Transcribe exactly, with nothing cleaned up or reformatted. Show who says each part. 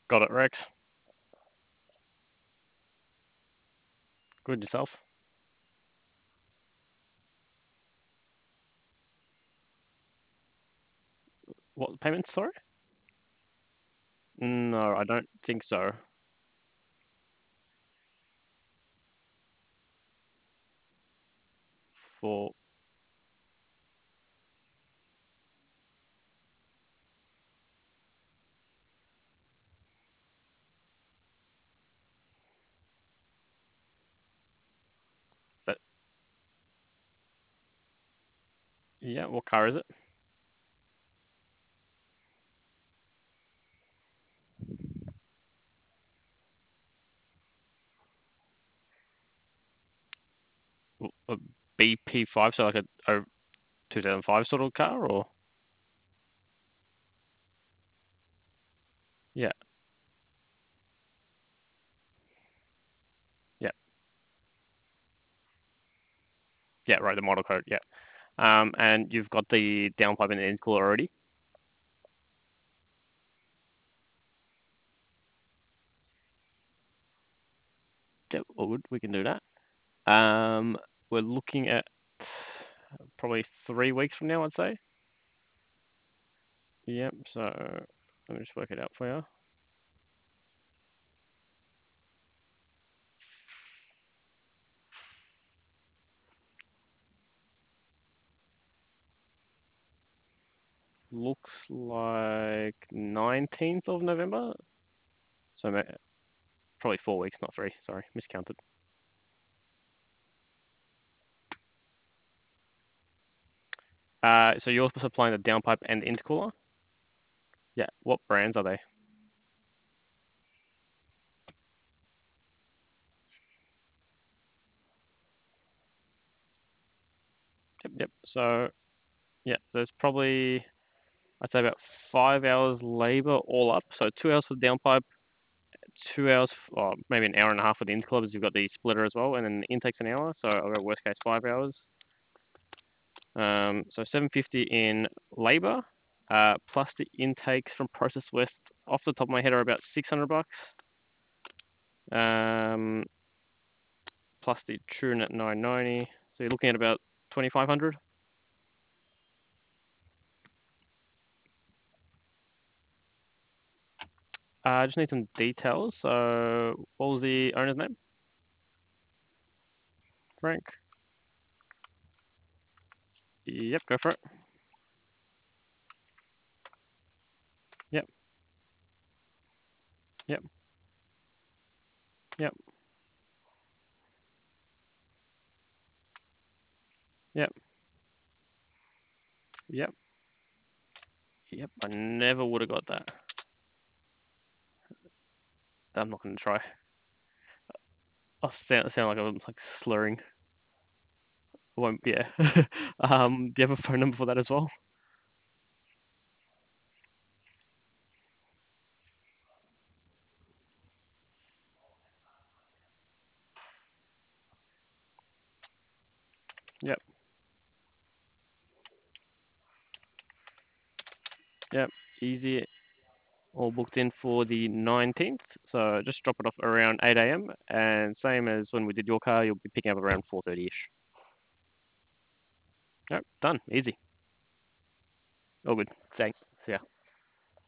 Speaker 1: Got it, Rex. Good yourself. What payments, sorry? No, I don't think so. For that, yeah, what car is it? A B P five, so like a, a two thousand five sort of car, or yeah, yeah, yeah, right, the model code, yeah. Um, and you've got the downpipe and the intercooler already. Yeah, well, we we can do that. Um, we're looking at probably three weeks from now, I'd say. Yep. So let me just work it out for you. Looks like nineteenth of November. So probably four weeks, not three. Sorry, miscounted. Uh, so you're supplying the downpipe and the intercooler? Yeah. What brands are they? Yep, yep. So yeah, there's probably I'd say about five hours labor all up. So two hours for the downpipe, two hours, or maybe an hour and a half for the intercooler because you've got the splitter as well, and then the intake's an hour. So I've got worst case five hours. Um, so seven fifty in labor, uh, plus the intakes from Process West. Off the top of my head are about six hundred bucks. Um, plus the Trune at nine ninety. So you're looking at about twenty-five hundred. Uh, I just need some details. So what was the owner's name? Frank. Yep, go for it. Yep, yep, yep, yep, yep, yep. I never would have got that. I'm not going to try. I sound, sound like I'm like slurring. I won't, yeah. um, do you have a phone number for that as well? Yep, yep. Easy. All booked in for the nineteenth. So just drop it off around eight a m. And same as when we did your car, you'll be picking up around four thirty ish. Yep, done. Easy. All good. Thanks.